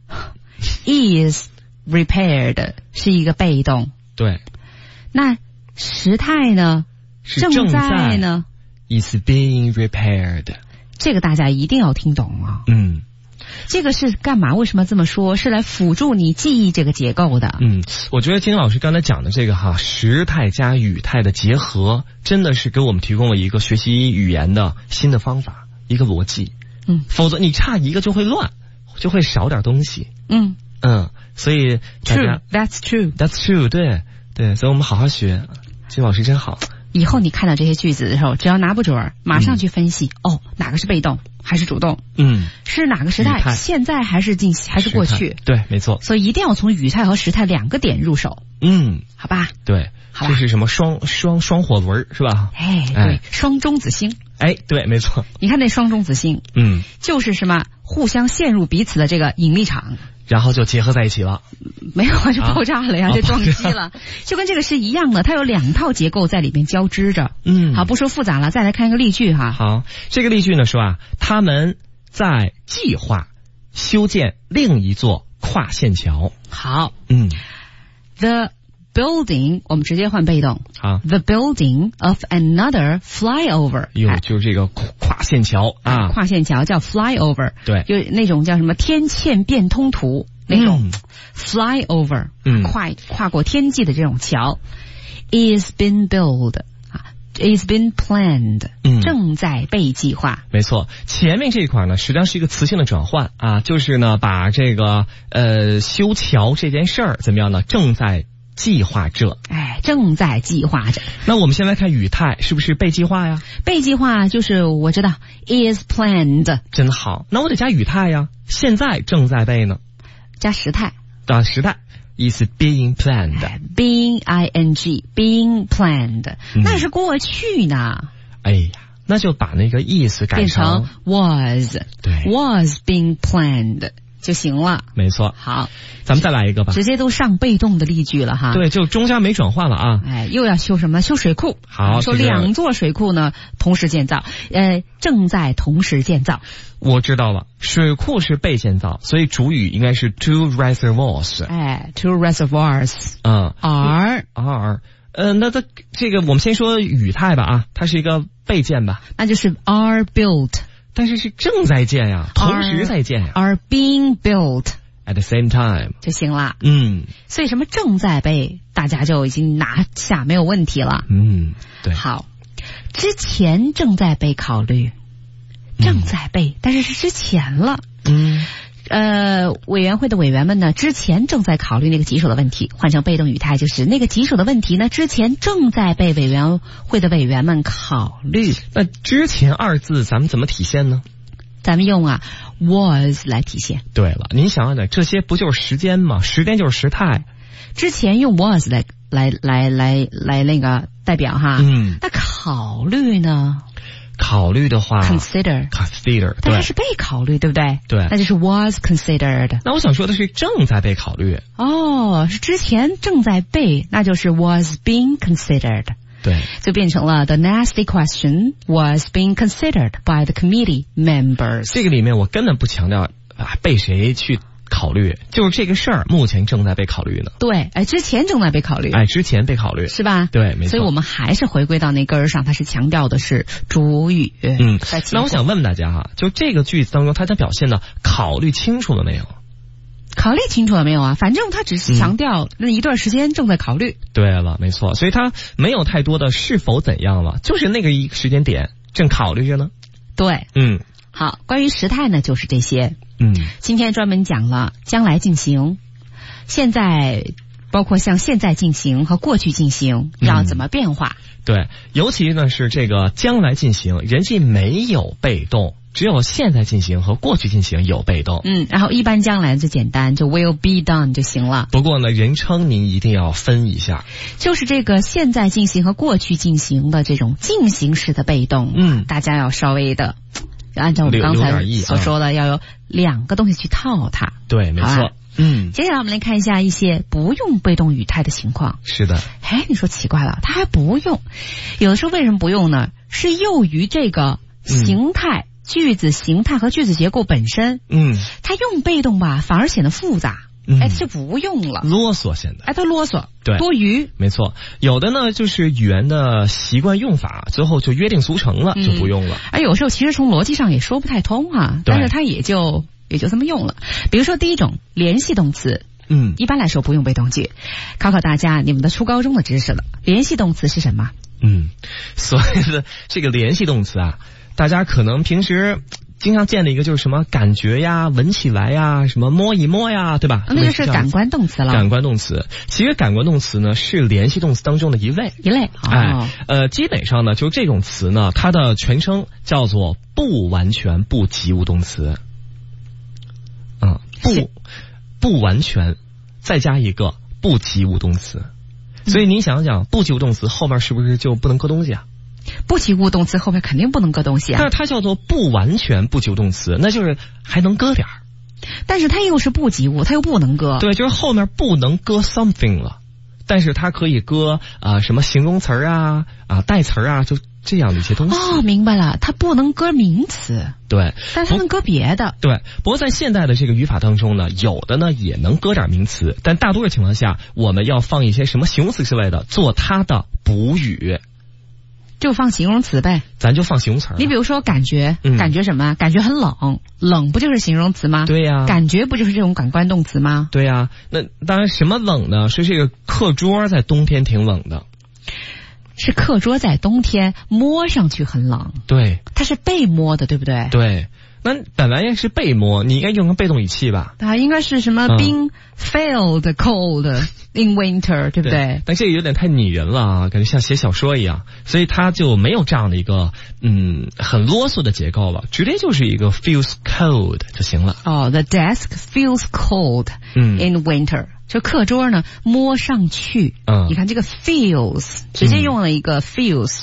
，is repaired 是一个被动。 对。 那时态呢？ 是正在呢 ？is being repaired。 这个大家一定要听懂啊。 嗯。 这个是干嘛？为什么这么说？是来辅助你记忆这个结构的。 嗯，我觉得金老师刚才讲的这个哈，时态加语态的结合，真的是给我们提供了一个学习语言的新的方法，一个逻辑。 嗯， 否则你差一个就会乱，就会少点东西。 嗯嗯，所以大家 True, that's true, that's true， 对对，所以我们好好学。金老师真好。 以后你看到这些句子的时候，只要拿不准，马上去分析、嗯、哦，哪个是被动还是主动？ 嗯， 是哪个时态？现在还是进还是过去？ 对，没错。 所以一定要从语态和时态两个点入手。 嗯， 好吧。 对， 好吧， 这是什么双双双火轮是吧？ 哎，对，双中子星。 哎，对，没错。 你看那双中子星， 嗯， 就是什么互相陷入彼此的这个引力场。 然后就结合在一起了， 没有啊，就爆炸了呀， 啊、 就撞击了，就跟这个是一样的，它有两套结构在里面交织着。 嗯， 好，不说复杂了，再来看一个例句哈。 好，这个例句呢说啊，他们在计划修建另一座跨线桥。 好， 嗯 ，the building 我们直接换被动。 好 ，the building of another flyover。 有就是这个跨线桥啊， 跨线桥叫 flyover。 对， 就那种叫什么天堑变通图那种、嗯、flyover，嗯，跨跨过天际的这种桥 is been built 啊 is been planned， 嗯，正在被计划。 没错，前面这一块呢，实际上是一个词性的转换啊，就是呢把这个呃修桥这件事儿怎么样呢？正在计划着， 哎，正在计划着。 那我们先来看语态，是不是被计划呀？ 被计划就是我知道 is planned， 真好。那我得加语态呀，现在正在被呢， 加时态啊，时态 is being planned， being ing being planned，、嗯、那是过去呢。 哎呀，那就把那个意思改成变成 was， 对 was being planned。 就行了。 没错。 好， 咱们再来一个吧。 直接都上被动的例句了哈。 对，就中间没转换了啊。 哎，又要修什么？修水库。 好， 说两座水库呢同时建造，呃，正在同时建造。 我知道了，水库是被建造，所以主语应该是 two reservoirs。 哎 ，two reservoirs。 嗯 ，are are。呃，那它这个我们先说语态吧啊，它是一个被建吧， 那就是 are built。 但是是正在建呀，同时在建呀 ，are being built at the same time 就行了。 嗯， 所以什么正在被，大家就已经拿下没有问题了。 嗯，对。 好，之前正在被考虑，正在被，嗯、但是是之前了。 嗯。 呃，委员会的委员们呢，之前正在考虑那个棘手的问题，换成被动语态就是那个棘手的问题呢，之前正在被委员会的委员们考虑。 那之前二字咱们怎么体现呢？ 咱们用啊 was 来体现。 对了，您想想，这些不就是时间吗？时间就是时态。 之前用 was 来来来来来那个代表哈。 嗯。 那考虑呢？ 考虑的话 ，consider consider， 但它是被考虑，对不对？ 对， 那就是 was considered。 那我想说的是正在被考虑。 哦，是之前正在被，那就是 was being considered。 对， 就变成了 the nasty question was being considered by the committee members。 这个里面我根本不强调啊被谁去考虑，就是这个事儿目前正在被考虑呢。 对，哎，之前正在被考虑， 哎，之前被考虑， 是吧？ 对，没错。 所以我们还是回归到那根儿上，它是强调的是主语。 嗯，那我想问问大家哈，就这个句子当中，它将表现的考虑清楚了没有？ 考虑清楚了没有啊？反正它只是强调那一段时间正在考虑。 嗯、对了，没错，所以它没有太多的是否怎样了，就是那个一个时间点正考虑着呢。 对， 嗯。 好，关于时态呢，就是这些。 嗯， 今天专门讲了将来进行，现在包括像现在进行和过去进行要怎么变化。 嗯、对，尤其呢是这个将来进行，人家没有被动，只有现在进行和过去进行有被动。 嗯，然后一般将来就简单，就 will be done 就行了。 不过呢，人称您一定要分一下， 就是这个现在进行和过去进行的这种进行式的被动， 嗯， 大家要稍微的。按照我们刚才所说的，要有两个东西去套它。 对，没错。嗯， 接下来我们来看一下一些不用被动语态的情况。 是的。 哎，你说奇怪了，它还不用。有的时候为什么不用呢？是囿于这个形态、嗯、句子形态和句子结构本身。 嗯， 它用被动吧，反而显得复杂。 嗯、 哎，就不用了， 啰嗦显得。 哎，它啰嗦， 对， 多余。 没错，有的呢就是语言的习惯用法，最后就约定俗成了，嗯、就不用了。 而有时候其实从逻辑上也说不太通啊，但是它也就也就这么用了。比如说第一种联系动词， 嗯， 一般来说不用被动句。考考大家你们的初高中的知识了，联系动词是什么？ 嗯，所谓的这个联系动词啊，大家可能平时经常见的一个就是什么感觉呀、闻起来呀、什么摸一摸呀，对吧？ 那就是感官动词了。 感官动词，其实感官动词呢是联系动词当中的一类。 一类。哦、 哎，呃，基本上呢，就这种词呢，它的全称叫做不完全不及物动词。嗯，不不完全，再加一个不及物动词。所以您想想，不及物动词后面是不是就不能搁东西啊？ 不及物动词后面肯定不能搁东西啊， 但是它叫做不完全不及物动词，那就是还能搁点儿， 但是它又是不及物，它又不能搁。 对，就是后面不能搁 something 了，但是它可以搁啊、呃、什么形容词啊啊代词啊，就这样的一些东西。 哦，明白了，它不能搁名词， 对， 但它能搁别的。 对，不过在现代的这个语法当中呢，有的呢也能搁点名词，但大多数情况下，我们要放一些什么形容词之类的做它的补语。 就放形容词呗， 咱就放形容词。 你比如说感觉，嗯、感觉什么？感觉很冷，冷不就是形容词吗？ 对呀、啊， 感觉不就是这种感官动词吗？ 对呀、啊，那当然什么冷呢？是这个课桌在冬天挺冷的， 是课桌在冬天摸上去很冷， 对， 它是被摸的，对不对？ 对。那本来也是被摸，你应该用个被动语气吧？ 它应该是什么 being felt cold in winter， 对不对？ 对，但这个有点太拟人了啊，感觉像写小说一样，所以它就没有这样的一个嗯很啰嗦的结构了，直接就是一个 feels cold 就行了。 哦、oh, ，the desk feels cold in winter，、嗯、就课桌呢摸上去，嗯，你看这个 feels 直接用了一个 feels。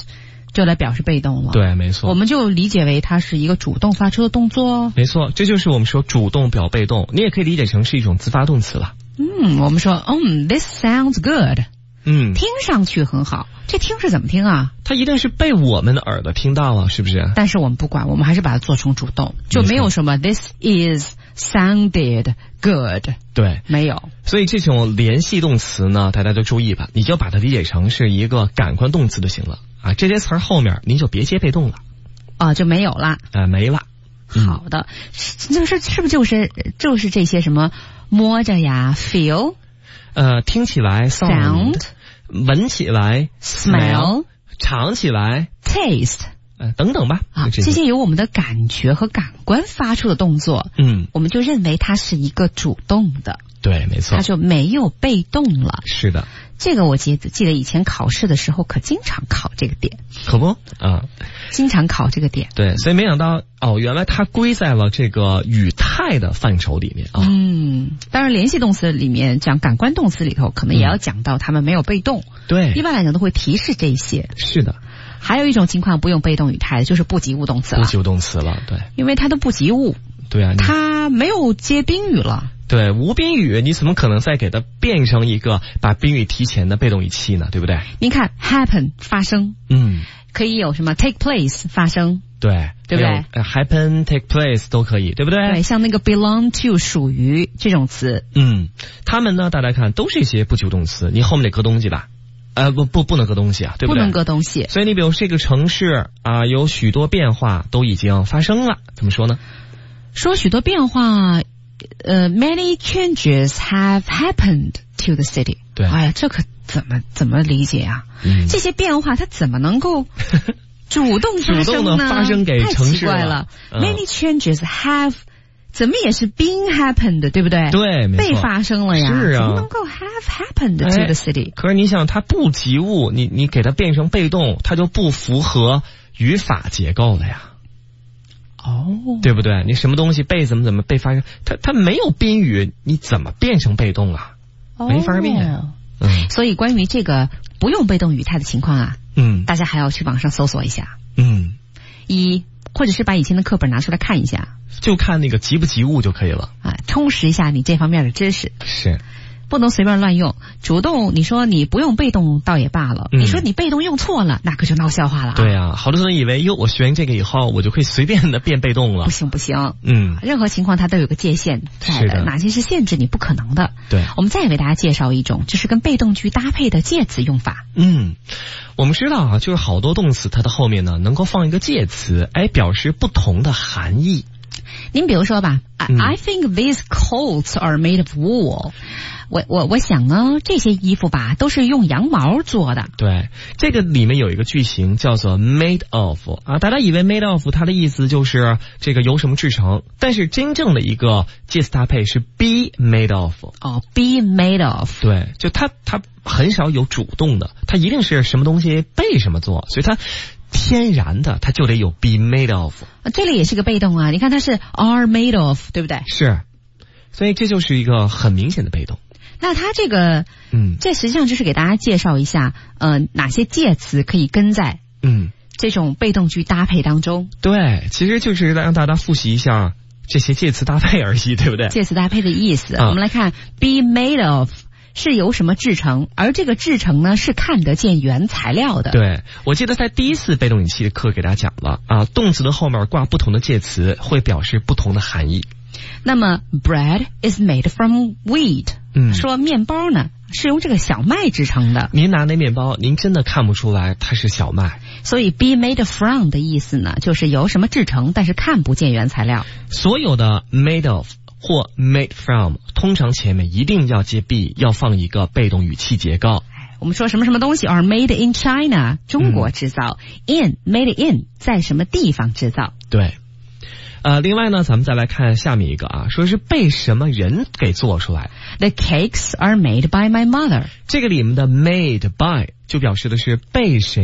就来表示被动了。 对，没错。 我们就理解为它是一个主动发出的动作。 没错，这就是我们说主动表被动，你也可以理解成是一种自发动词了。 嗯，我们说，嗯 ，this sounds good。 嗯， 听上去很好，这听是怎么听啊？ 它一定是被我们的耳朵听到了，是不是？ 但是我们不管，我们还是把它做成主动，就没有什么 this is sounded good。 对， 没有。 所以这种联系动词呢，大家都注意吧，你就把它理解成是一个感官动词就行了啊。这些词儿后面您就别接被动了啊，就没有了。 呃，没了。 好的，就是是不是就是就是这些什么摸着呀 feel。 呃，听起来 sound， 闻起来 smell， 尝起来 taste， 呃，等等吧。 啊，这些由我们的感觉和感官发出的动作， 嗯， 我们就认为它是一个主动的。 对，没错， 它就没有被动了。 是的， 这个我记得记得以前考试的时候可经常考这个点。 可不啊， 经常考这个点。 对，所以没想到哦，原来它归在了这个语态的范畴里面啊。 嗯，当然联系动词里面讲感官动词里头，可能也要讲到他们没有被动。 嗯、对， 一般来讲都会提示这些。 是的。 还有一种情况不用被动语态的，就是不及物动词了。 不及物动词了，对， 因为它的不及物。 对啊， 它没有接宾语了。 对，无宾语，你怎么可能再给它变成一个把宾语提前的被动语气呢？对不对？ 您看 happen 发生， 嗯， 可以有什么 take place 发生， 对， 对不对、 呃、？happen take place 都可以，对不对？ 对，像那个 belong to 属于这种词， 嗯，他们呢，大家看都是一些不及物动词，你后面得搁东西吧？呃，不不不能搁东西啊，对不对？ 不能搁东西。 所以你比如这个城市啊、呃，有许多变化都已经发生了，怎么说呢？ 说许多变化。呃、uh, ，many changes have happened to the city。 对， 哎呀，这可怎么怎么理解啊？嗯、这些变化它怎么能够主动发生呢？ 主动的发生给城市了。太奇怪了、 嗯、，many changes have 怎么也是 been happened， 对不对？ 对， 被发生了呀。 是啊， 怎么能够 have happened to the city？、 哎、可是你想，它不及物，你你给它变成被动，它就不符合语法结构了呀。 哦， 对不对？你什么东西被怎么怎么被发生，它它没有宾语，你怎么变成被动啊？ 哦、 没法变、啊。嗯， 所以关于这个不用被动语态的情况啊， 嗯， 大家还要去网上搜索一下， 嗯， 一或者是把以前的课本拿出来看一下， 就看那个及不及物就可以了啊，充实一下你这方面的知识。 是。 不能随便乱用，主动你说你不用被动倒也罢了、嗯，你说你被动用错了，那可就闹笑话了、啊。 对啊，好多人以为哟，我学完这个以后，我就可以随便的变被动了。 不行不行， 嗯， 任何情况它都有个界限在的，哪些是限制你不可能的。 对， 我们再为大家介绍一种，就是跟被动句搭配的介词用法。 嗯，我们知道啊，就是好多动词它的后面呢能够放一个介词，哎，表示不同的含义。 您比如说吧、 嗯、 ，I think these coats are made of wool。我我我想呢，这些衣服吧都是用羊毛做的。 对，这个里面有一个句型叫做 made of 啊，大家以为 made of 它的意思就是这个由什么制成，但是真正的一个介词搭配是 be made of。 哦 ，be made of。 对，就它它很少有主动的，它一定是什么东西被什么做，所以它天然的它就得有 be made of。 这里也是个被动啊，你看它是 are made of， 对不对？ 是，所以这就是一个很明显的被动。 那它这个， 嗯， 这实际上就是给大家介绍一下，呃，哪些介词可以跟在， 嗯， 这种被动句搭配当中。 对，其实就是让大家复习一下这些介词搭配而已，对不对？ 介词搭配的意思， 啊、 我们来看 ，be made of 是由什么制成，而这个制成呢是看得见原材料的。 对，我记得在第一次被动语气的课给大家讲了啊，动词的后面挂不同的介词，会表示不同的含义。 那么 bread is made from wheat， 嗯， 说面包呢是用这个小麦制成的。 您拿那面包，您真的看不出来它是小麦。 所以 be made from 的意思呢，就是由什么制成，但是看不见原材料。 所有的 made of 或 made from， 通常前面一定要接 be， 要放一个被动语气结构。 我们说什么什么东西 are made in China， 中国制造、嗯、in made in 在什么地方制造。 对。呃，另外呢，咱们再来看下面一个啊，说是被什么人给做出来。 The cakes are made by my mother。 这个里面的 made by 就表示的是被谁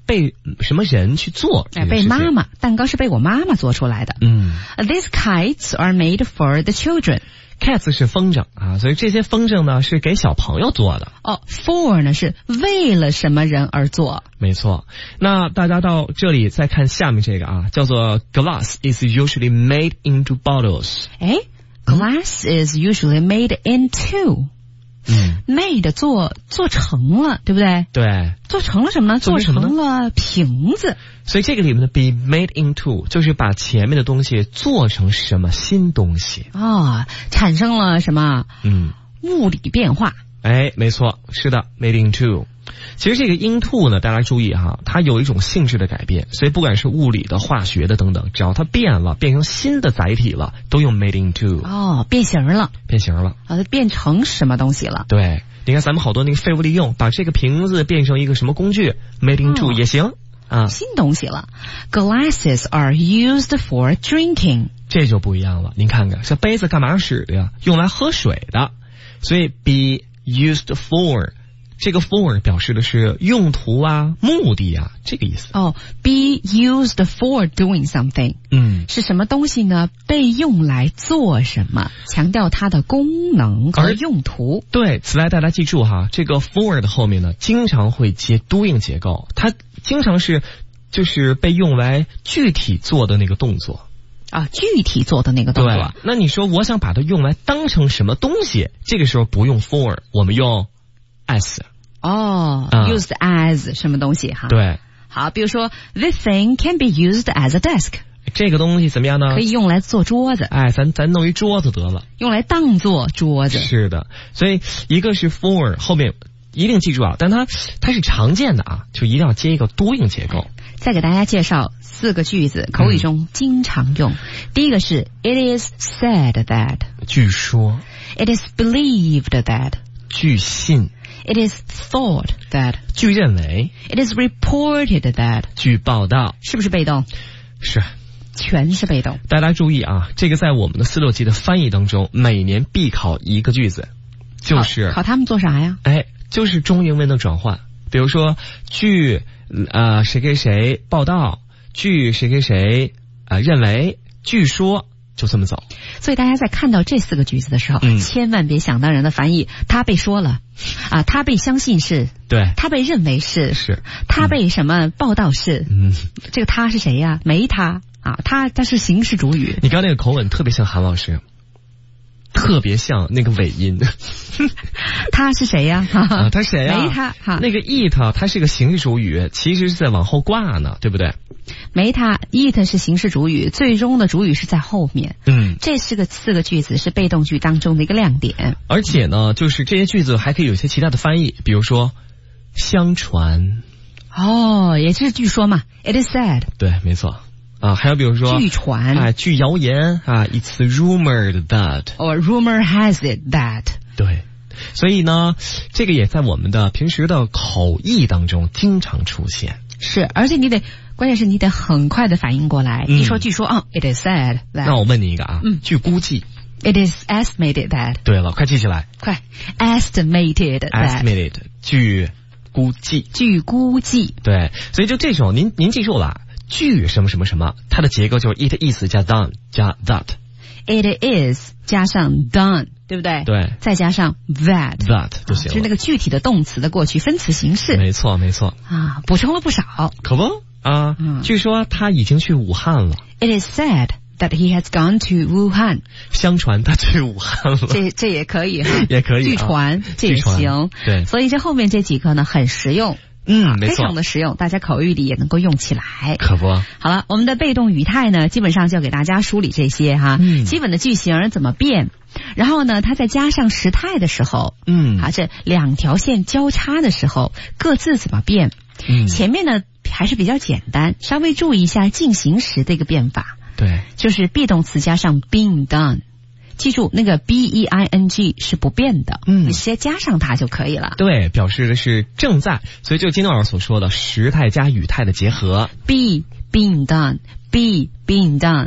被什么人去做？ 哎，被妈妈，蛋糕是被我妈妈做出来的。 嗯 ，These kites are made for the children。Cats 是风筝啊，所以这些风筝呢是给小朋友做的。 哦 ，for 呢是为了什么人而做？ 没错。那大家到这里再看下面这个啊，叫做 Glass is usually made into bottles。 哎 ，Glass is usually made into。 嗯 ，made 做做成了，对不对？ 对， 做成了什么呢？ 做成了瓶子。 所以这个里面的 be made into 就是把前面的东西做成什么新东西啊、哦，产生了什么？ 嗯， 物理变化。 哎，没错，是的 ，made into。其实这个 into 呢，大家注意哈，它有一种性质的改变，所以不管是物理的、化学的等等，只要它变了，变成新的载体了，都用 made into。 哦，变形了， 变形了， 啊，它变成什么东西了？ 对，你看咱们好多那个废物利用，把这个瓶子变成一个什么工具 ，made into、哦、也行啊， 新东西了。Glasses are used for drinking， 这就不一样了。您看看，这杯子干嘛使的呀？用来喝水的，所以 be used for。这个 for 表示的是用途啊、目的啊，这个意思。 哦 ，be used for doing something， 嗯， 是什么东西呢？被用来做什么？强调它的功能和用途。 对，此外大家记住哈，这个 for 的后面呢，经常会接 doing 结构，它经常是就是被用来具体做的那个动作。 啊，具体做的那个动作。 对，那你说我想把它用来当成什么东西？这个时候不用 for， 我们用 as。 哦、oh, 、uh, ，used as 什么东西哈？ 对， 好，比如说 ，this thing can be used as a desk。 这个东西怎么样呢？ 可以用来做桌子。 哎，咱咱弄一桌子得了。 用来当做桌子。 是的，所以一个是 for 后面一定记住啊，但它它是常见的啊，就一定要接一个 doing 结构。 再给大家介绍四个句子，口语中经常用。嗯、第一个是 It is said that， 据说。 It is believed that， 据信。 It is thought that， 据认为。 It is reported that， 据报道。 是不是被动？ 是， 全是被动。 大家注意啊，这个在我们的四六级的翻译当中，每年必考一个句子，就是考, 考他们做啥呀？ 哎，就是中英文的转换。比如说，据啊、呃、谁给谁报道，据谁给谁啊、呃、认为，据说。就这么走， 所以大家在看到这四个句子的时候， 嗯、 千万别想当然的翻译。他被说了，啊，他被相信是， 对， 他被认为是， 是， 他被什么报道是， 嗯， 这个他是谁呀？没他啊，他他是形式主语。 你刚刚那个口吻特别像韩老师，特别像那个尾音。 他是谁呀？ 啊，他谁呀？ 没他哈。 那个 it 它是个形式主语，其实是在往后挂呢，对不对？ 没他 it 是形式主语，最终的主语是在后面。 嗯， 这是个四个句子是被动句当中的一个亮点。 而且呢，就是这些句子还可以有一些其他的翻译，比如说相传。 哦，也就是据说嘛 ，it is said。 对，没错。啊，还有比如说据传啊，据谣言啊 ，it's rumored that，or rumor has it that。 对，所以呢，这个也在我们的平时的口译当中经常出现。 是，而且你得，关键是你得很快的反应过来。 嗯、 一说据说啊 ，it is said that。 那我问你一个啊， 嗯， 据估计 ，it is estimated that。 对了，快记起来， 快 ，estimated that。estimated， 据估计。 据估计。 对，所以就这种，您您记住了。据什么什么什么，它的结构就是 it is 加 done 加 that。it is 加上 done， 对不对？ 对， 再加上 that that 就行了， 就是那个具体的动词的过去分词形式。 没错，没错啊，补充了不少。 可不啊、嗯，据说他已经去武汉了。 It is said that he has gone to Wuhan。 相传他去武汉了。 这这也可以哈， 也可以、啊。 据传这也行。 对， 所以这后面这几个呢很实用。 嗯，没错， 非常的实用，大家口语里也能够用起来。 可不。 好了，我们的被动语态呢，基本上就给大家梳理这些哈， 嗯、 基本的句型怎么变，然后呢，它再加上时态的时候， 嗯， 啊，这两条线交叉的时候，各自怎么变？ 嗯， 前面呢还是比较简单，稍微注意一下进行时的一个变法。 对， 就是 be 动词加上 being done。记住，那个 b e i n g 是不变的， 嗯， 你直接加上它就可以了。 对，表示的是正在，所以就金老师所说的时态加语态的结合。 be being done， be being done，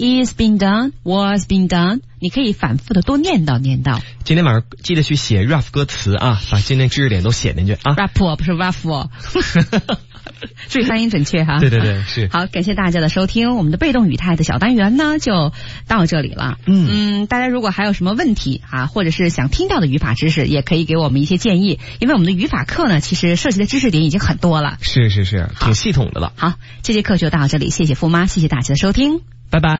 is being done, was being done， 你可以反复的多念叨念叨。 今天晚上记得去写 rough 歌词啊，把今天知识点都写进去啊。 rap 不是 rough， 注意发音准确哈。 对对对，是。 好，感谢大家的收听，我们的被动语态的小单元呢就到这里了。嗯嗯，大家如果还有什么问题啊，或者是想听到的语法知识，也可以给我们一些建议，因为我们的语法课呢，其实涉及的知识点已经很多了。 是是是，挺系统的了。 好，这节课就到这里，谢谢付妈，谢谢大家的收听， 拜拜。